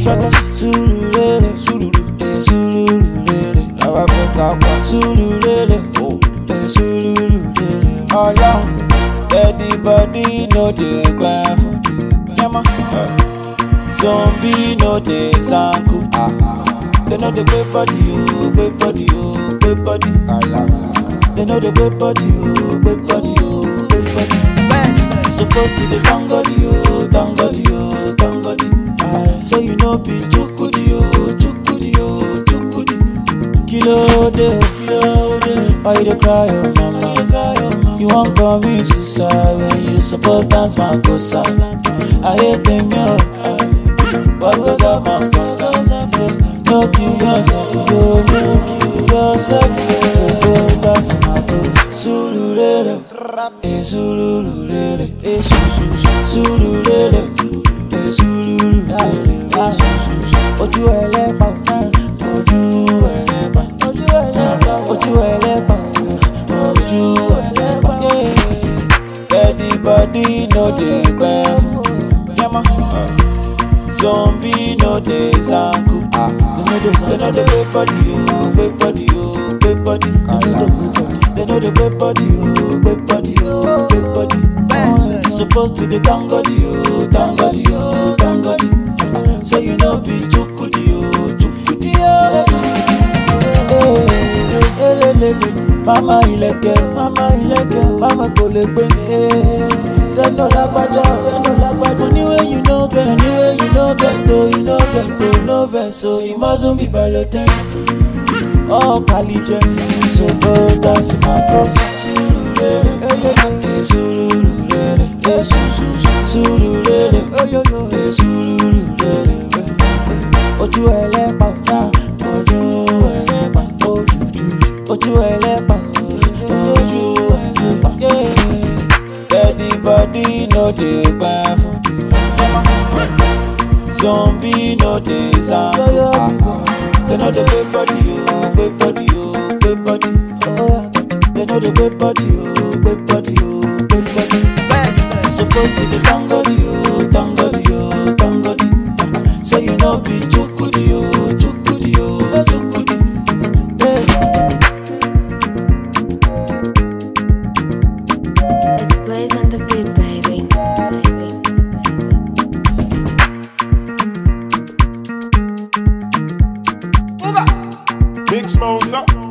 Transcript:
shut up. Sululele, sululu, sululele. Now I break up, sululele, sululele. Along, anybody know the bath. Yama, zombie know the zanku. They know the great body, oh, great body, oh, great body. They know the great body, oh, great body, oh, great body. Supposed to the tangodi, oh, tangodi, oh, tangodi. So you know be chukudi, oh, chukudi, oh, chukudi. Kilo de, kilo de. Why you dey cry, oh mama? You won't call me suicide when you supposed dance my gosa. I hate them, yo. What goes up must come, no kill yourself, no kill yourself. To go dance my gosa. Sululele, sululele, sululele, sululele, ojú ẹlẹ́pà, ojú ẹlẹ́pà, ojú ẹlẹ́pà, ojú ẹlẹ́pà, ojú ẹlẹ́pà. Anybody know the bath? Zombie know the zanku. They know the great body, oh, great body, oh, great body. They know the great body, oh, great body, oh, great body. Supposed to the tangodi, oh, tangodi, oh, tangodi. So you know be chukudi, oh, chukudi, oh, chukudi. Mama ileke, mama kolekbe. They know la baja, anyway you know get, anyway you know get to, no vessel. You mustn't be balloted. Oh, Kalije, so go dance my cause. Sululele, sululele, sululele, sululele. Ojú ẹlẹ́pà, ojú ẹlẹ́pà, ojú ẹlẹ́pà, ojú ẹlẹ́pà. Anybody know the bath? Zombie know the zanku. They know the great body, oh, great body, oh, great body. They know the great body, oh, great body, oh, great body. Supposed to be tangodi, oh, tangodi, oh, tangodi. So you know be chukudi, oh, chukudi, oh, chukudi. It's Blaze on the beat, baby. Big Smoke, stop.